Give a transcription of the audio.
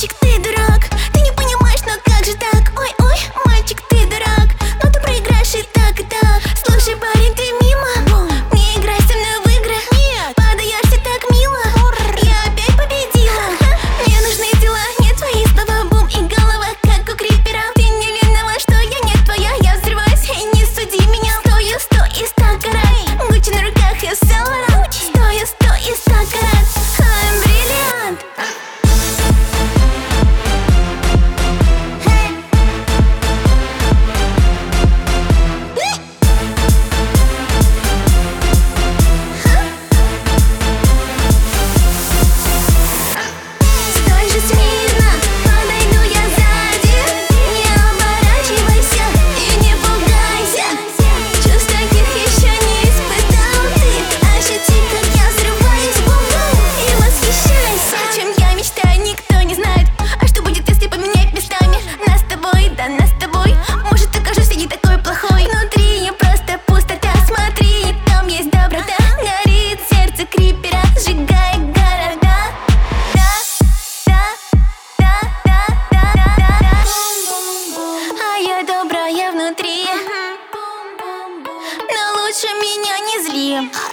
Мальчик, ты дурак, ты не понимаешь, но как же так? Ой-ой, мальчик, ты дурак, но ты проиграешь и так, и так. Слушай, парень, ты мимо, не играй со мной в игры. Нет, подаешься так мило, я опять победила. Мне нужны дела, не твои слова, бум и голова, как у крипера. Ты не виноват, что я не твоя, я взрываюсь, и не суди меня. Стою 100 и 100 карат, Гуччи на руках и Сен-Лоран. Стою 100 и 100 карат, I'm brilliant. Стой же смирно, подойду я сзади. Не оборачивайся и не пугайся. Чувств таких еще не испытал ты. Ощути, как я взрываюсь, бум-бум, и восхищайся. О чем я мечтаю, никто не знает. А что будет, если поменять местами нас с тобой, да нас с тобой? Может, окажусь я не такой плохой. Внутри не просто пустота, смотри, там есть доброта. Горит сердце крипера, сжигая города. А я добрая внутри, но лучше меня не зли.